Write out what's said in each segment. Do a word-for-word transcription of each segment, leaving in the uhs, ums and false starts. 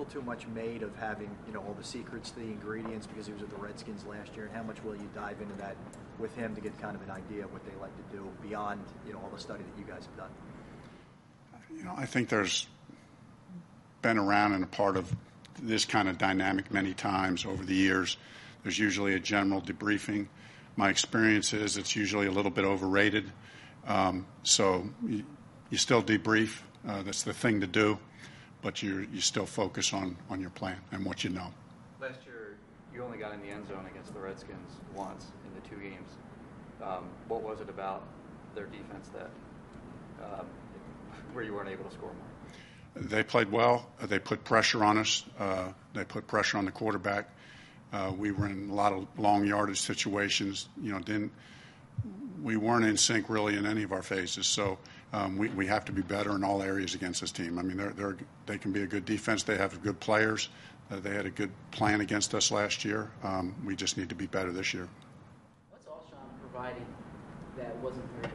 little too much made of having, you know, all the secrets to the ingredients because he was at the Redskins last year? And how much will you dive into that with him to get kind of an idea of what they like to do beyond, you know, all the study that you guys have done? You know, I think there's been around and a part of this kind of dynamic many times over the years. There's usually a general debriefing. My experience is it's usually a little bit overrated. Um, so you, you still debrief. Uh, that's the thing to do. But you you still focus on, on your plan and what you know. Last year, you only got in the end zone against the Redskins once in the two games. Um, what was it about their defense that um, where you weren't able to score more? They played well. They put pressure on us. Uh, they put pressure on the quarterback. Uh, we were in a lot of long yardage situations. You know, didn't we weren't in sync really in any of our phases. So um, we we have to be better in all areas against this team. I mean, they're they're they can be a good defense. They have good players. Uh, they had a good plan against us last year. Um, we just need to be better this year. What's Alshon providing that wasn't there?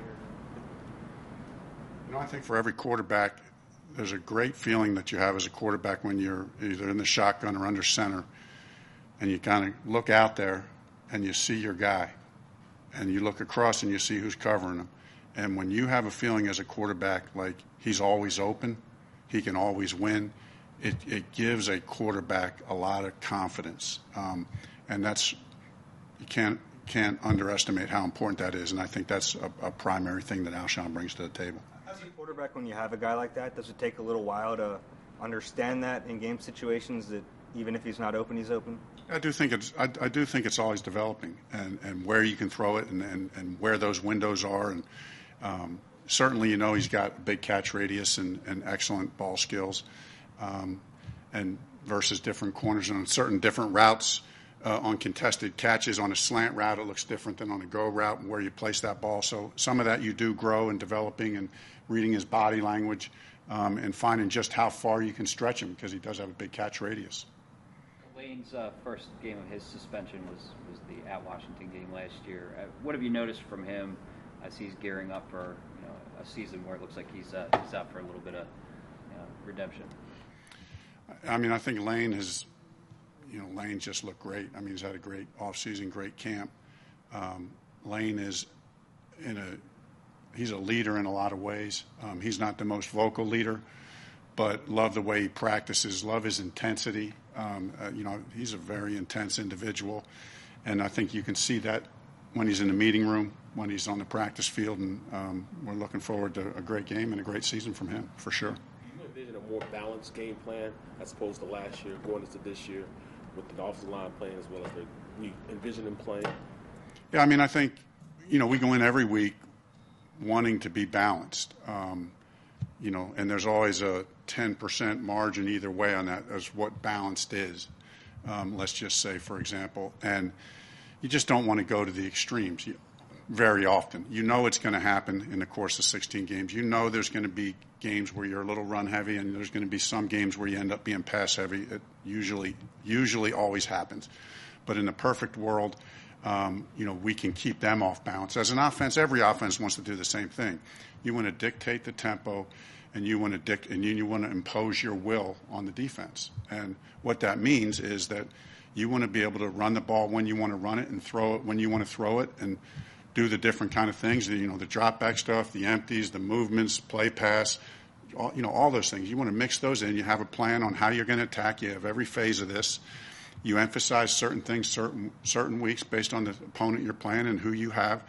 You know, I think for every quarterback, there's a great feeling that you have as a quarterback when you're either in the shotgun or under center, and you kind of look out there and you see your guy, and you look across and you see who's covering him. And when you have a feeling as a quarterback like he's always open, he can always win, it, it gives a quarterback a lot of confidence. Um, and that's you can't can't underestimate how important that is. And I think that's a, a primary thing that Alshon brings to the table. As a quarterback, when you have a guy like that, does it take a little while to understand that in game situations that even if he's not open, he's open? I do think it's I, I do think it's always developing, and, and where you can throw it, and, and, and where those windows are, and um, certainly you know he's got a big catch radius and, and excellent ball skills, um, and versus different corners and on certain different routes uh, on contested catches on a slant route it looks different than on a go route and where you place that ball. So some of that you do grow in developing and reading his body language um, and finding just how far you can stretch him because he does have a big catch radius. Lane's uh, first game of his suspension was, was the at Washington game last year. Uh, what have you noticed from him as he's gearing up for you know a season where it looks like he's uh, he's out for a little bit of you know, redemption? I mean, I think Lane has, you know, Lane just looked great. I mean, he's had a great offseason, great camp. Um, Lane is in a he's a leader in a lot of ways. Um, he's not the most vocal leader, but love the way he practices, love his intensity. Um, uh, you know, he's a very intense individual, and I think you can see that when he's in the meeting room, when he's on the practice field, and um, we're looking forward to a great game and a great season from him, for sure. Do you envision a more balanced game plan as opposed to last year, going into this year, with the offensive line playing as well as the, we envision them playing? Yeah, I mean, I think, you know, we go in every week wanting to be balanced. Um, You know, and there's always a ten percent margin either way on that as what balanced is, um, let's just say, for example. And you just don't want to go to the extremes very often. You know it's going to happen in the course of sixteen games. You know there's going to be games where you're a little run heavy, and there's going to be some games where you end up being pass heavy. It usually, usually always happens. But in the perfect world, um, you know, we can keep them off balance. As an offense, every offense wants to do the same thing. You want to dictate the tempo, and you want to dic- and you, you want to impose your will on the defense. And what that means is that you want to be able to run the ball when you want to run it and throw it when you want to throw it, and do the different kind of things. You know, the drop back stuff, the empties, the movements, play pass, all, you know, all those things. You want to mix those in. You have a plan on how you're going to attack. You have every phase of this. You emphasize certain things certain certain weeks based on the opponent you're playing and who you have.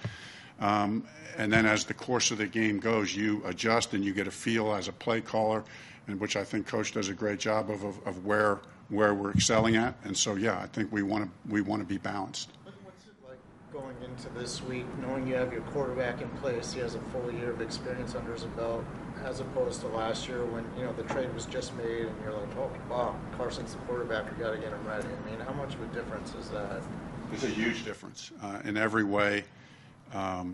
Um, and then as the course of the game goes, you adjust and you get a feel as a play caller, and which I think Coach does a great job of, of, of where where we're excelling at. And so, yeah, I think we want to we want to be balanced. What's it like going into this week, knowing you have your quarterback in place, he has a full year of experience under his belt, as opposed to last year when, you know, the trade was just made and you're like, oh, wow, Carson's the quarterback, we got to get him ready. I mean, how much of a difference is that? It's a huge difference uh, in every way. Um,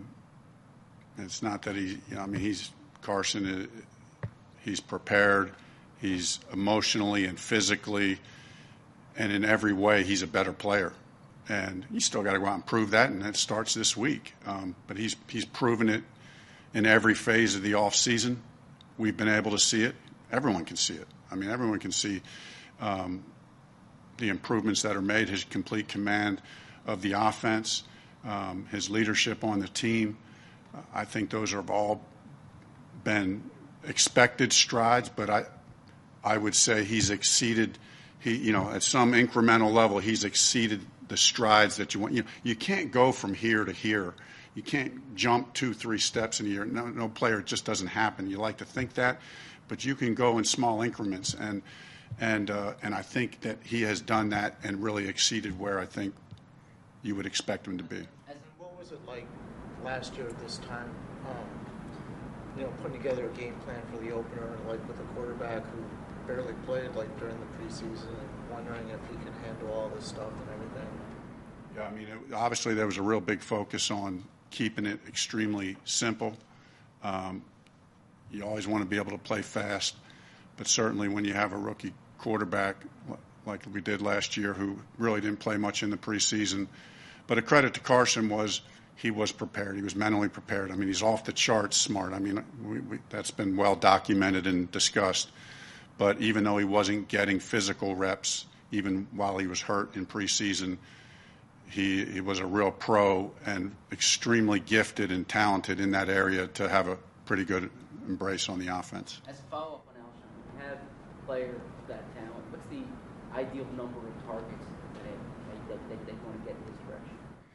it's not that he, you know, I mean, he's Carson. Uh, he's prepared. He's emotionally and physically, and in every way, he's a better player. And you still got to go out and prove that, and that starts this week. Um, but he's he's proven it in every phase of the off season. We've been able to see it. Everyone can see it. I mean, everyone can see um, the improvements that are made, his complete command of the offense, um, his leadership on the team. I think those have all been expected strides, but I, I would say he's exceeded. He, you know, at some incremental level, he's exceeded the strides that you want. You know, you can't go from here to here. You can't jump two, three steps in a year. No, no player, it just doesn't happen. You like to think that, but you can go in small increments, and and uh, and I think that he has done that and really exceeded where I think you would expect him to be. And what was it like last year at this time? Um, you know, putting together a game plan for the opener, like with a quarterback who barely played like during the preseason, and wondering if he can handle all this stuff and everything. Yeah, I mean, it, obviously there was a real big focus on keeping it extremely simple. Um, you always want to be able to play fast, but certainly when you have a rookie quarterback like we did last year who really didn't play much in the preseason. But a credit to Carson was he was prepared. He was mentally prepared. I mean, he's off the charts smart. I mean, we, we, that's been well documented and discussed. But even though he wasn't getting physical reps, even while he was hurt in preseason, he, he was a real pro and extremely gifted and talented in that area to have a pretty good embrace on the offense. As a follow-up on Alshon, you have a player of that talent. What's the ideal number of targets that, that, that they want to get in his direction?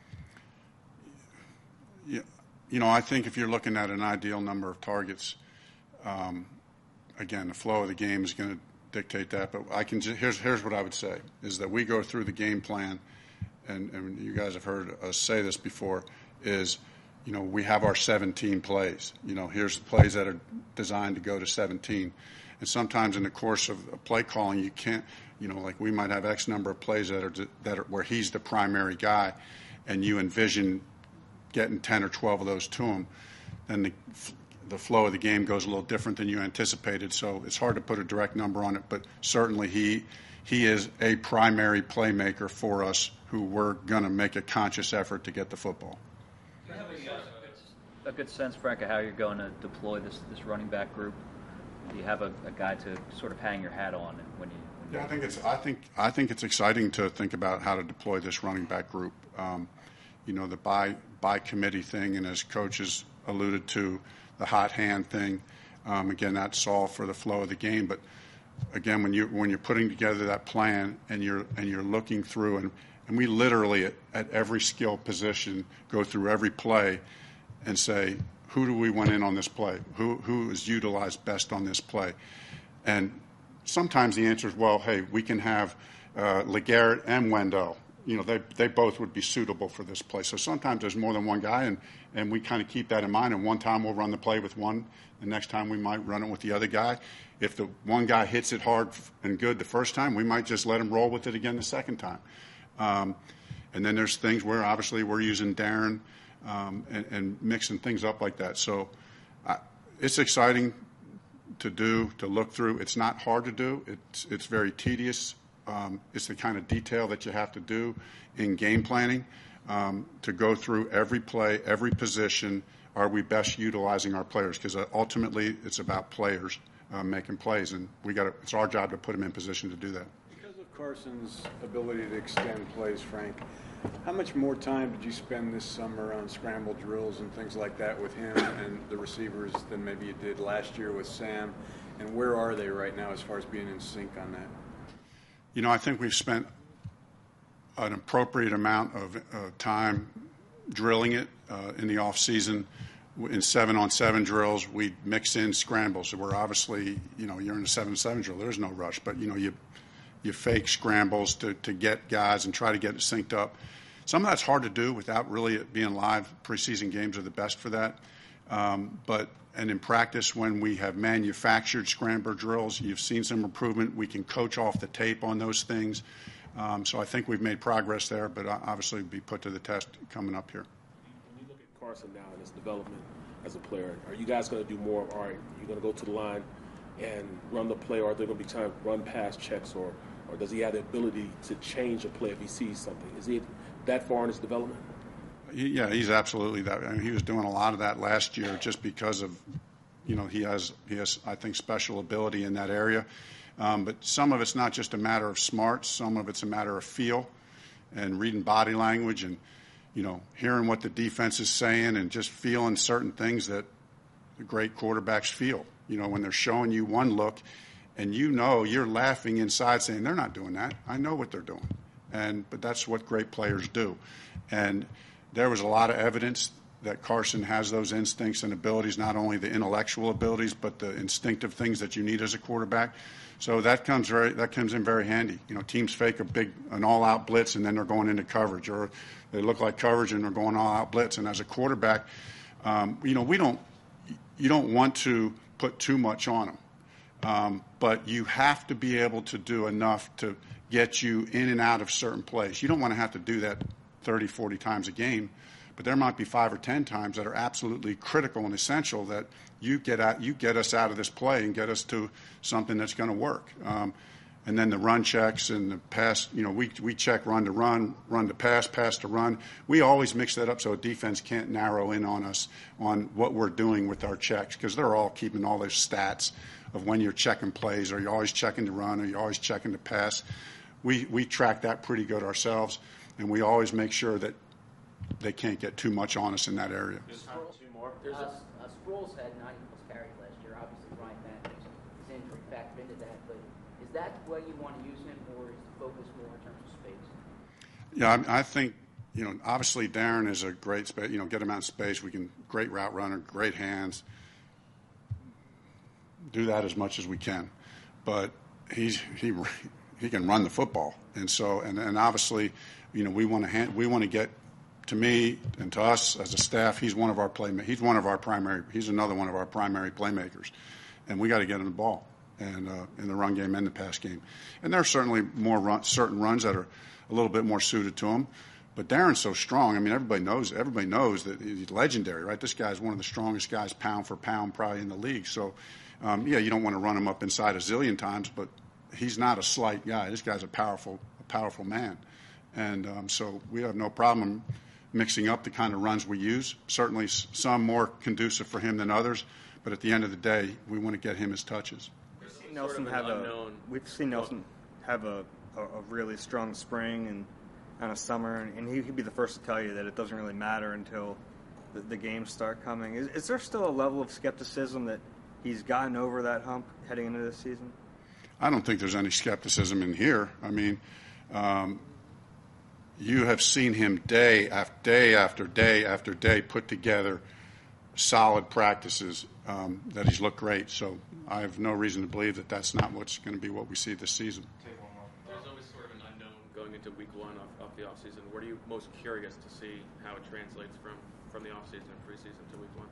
Yeah, you know, I think if you're looking at an ideal number of targets, um, again, the flow of the game is going to dictate that. But I can just, here's here's what I would say is that we go through the game plan, and, and you guys have heard us say this before. Is you know we have our seventeen plays. You know, here's the plays that are designed to go to seventeen, and sometimes in the course of play calling, you can't. You know, like we might have X number of plays that are that are where he's the primary guy, and you envision getting ten or twelve of those to him, then the the flow of the game goes a little different than you anticipated. So it's hard to put a direct number on it, but certainly he he is a primary playmaker for us who we're going to make a conscious effort to get the football. Do you have a, uh, a good sense, Frank, of how you're going to deploy this, this running back group? Do you have a, a guy to sort of hang your hat on when you? When Yeah, I think it's I think I think it's exciting to think about how to deploy this running back group. Um, you know, the by by committee thing, and as coaches alluded to, the hot hand thing. Um, again, that's all for the flow of the game. But again, when you when you're putting together that plan and you're and you're looking through, and, and we literally at, at every skill position go through every play and say, who do we want in on this play? Who who is utilized best on this play? And sometimes the answer is, well, hey, we can have uh, LeGarrette and Wendell. You know, they they both would be suitable for this play. So sometimes there's more than one guy, and, and we kind of keep that in mind. And one time we'll run the play with one, the next time we might run it with the other guy. If the one guy hits it hard and good the first time, we might just let him roll with it again the second time. Um, and then there's things where obviously we're using Darren um, and, and mixing things up like that. So uh, it's exciting to do, to look through. It's not hard to do. It's it's very tedious. Um, it's the kind of detail that you have to do in game planning um, to go through every play, every position. Are we best utilizing our players? Because uh, ultimately, it's about players uh, making plays, and we got. It's our job to put them in position to do that. Because of Carson's ability to extend plays, Frank, how much more time did you spend this summer on scramble drills and things like that with him and the receivers than maybe you did last year with Sam? And where are they right now as far as being in sync on that? You know, I think we've spent an appropriate amount of uh, time drilling it uh, in the off season. In seven-on-seven drills, we mix in scrambles. So we're obviously, you know, you're in a seven-on-seven drill. There's no rush, but you know, you you fake scrambles to, to get guys and try to get it synced up. Some of that's hard to do without really it being live. Preseason games are the best for that. Um, but and in practice, when we have manufactured scrambler drills, you've seen some improvement. We can coach off the tape on those things. Um, so I think we've made progress there, but obviously it'll be put to the test coming up here. When you look at Carson now and his development as a player, are you guys going to do more of, all right, you're going to go to the line and run the play, or are there going to be time to run past checks, or, or does he have the ability to change a play if he sees something? Is he that far in his development? Yeah, he's absolutely that. I mean, he was doing a lot of that last year just because of, you know, he has, he has, I think, special ability in that area. Um, but some of it's not just a matter of smarts. Some of it's a matter of feel and reading body language and, you know, hearing what the defense is saying and just feeling certain things that the great quarterbacks feel. You know, when they're showing you one look and you know you're laughing inside saying, they're not doing that. I know what they're doing. And but that's what great players do. And there was a lot of evidence that Carson has those instincts and abilities, not only the intellectual abilities, but the instinctive things that you need as a quarterback. So that comes very that comes in very handy. You know, teams fake a big an all-out blitz and then they're going into coverage, or they look like coverage and they're going all-out blitz. And as a quarterback, um, you know, we don't you don't want to put too much on them, um, but you have to be able to do enough to get you in and out of certain plays. You don't want to have to do that thirty, forty times a game, but there might be five or ten times that are absolutely critical and essential that you get out, you get us out of this play and get us to something that's going to work. Um, and then the run checks and the pass, you know, we we check run to run, run to pass, pass to run. We always mix that up so a defense can't narrow in on us on what we're doing with our checks, because they're all keeping all those stats of when you're checking plays. Are you always checking to run? Are you always checking to pass? We we track that pretty good ourselves, and we always make sure that they can't get too much on us in that area. There's two more. Uh, uh, Sproles had ninety plus carries last year. Obviously, Ryan Matthews, his injury factored into that. But is that the way you want to use him, or is the focus more in terms of space? Yeah, I, I think, you know, obviously Darren is a great space. You know, get him out of space. We can great route runner, great hands. Do that as much as we can, but he's he. He can run the football, and so and, and obviously, you know, we want to hand, we want to get to me and to us as a staff. He's one of our playmakers. He's one of our primary. He's another one of our primary playmakers, and we got to get him the ball and uh, in the run game and the pass game. And there are certainly more run, certain runs that are a little bit more suited to him. But Darren's so strong. I mean, everybody knows. Everybody knows that he's legendary, right? This guy's one of the strongest guys, pound for pound, probably in the league. So, um, yeah, you don't want to run him up inside a zillion times, but he's not a slight guy. This guy's a powerful, a powerful man. And um, so we have no problem mixing up the kind of runs we use. Certainly some more conducive for him than others, but at the end of the day, we want to get him his touches. We've seen Nelson have a, we've seen Nelson have a, a, a really strong spring and, and a summer, and he could be the first to tell you that it doesn't really matter until the, the games start coming. Is, is there still a level of skepticism that he's gotten over that hump heading into this season? I don't think there's any skepticism in here. I mean, um, you have seen him day after day after day after day put together solid practices um, that he's looked great. So I have no reason to believe that that's not what's going to be what we see this season. There's always sort of an unknown going into week one of, of the offseason. What are you most curious to see how it translates from, from the offseason and preseason to week one?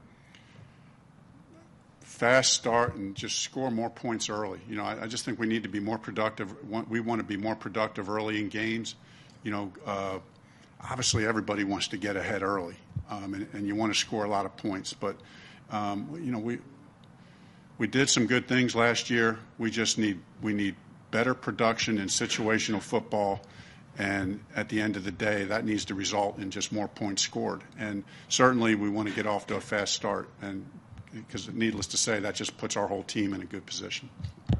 Fast start and just score more points early. You know, I, I just think we need to be more productive. We want to be more productive early in games. You know, uh, obviously everybody wants to get ahead early, um, and, and you want to score a lot of points. But um, you know, we we did some good things last year. We just need we need better production in situational football, and at the end of the day, that needs to result in just more points scored. And certainly, we want to get off to a fast start, and because needless to say, that just puts our whole team in a good position.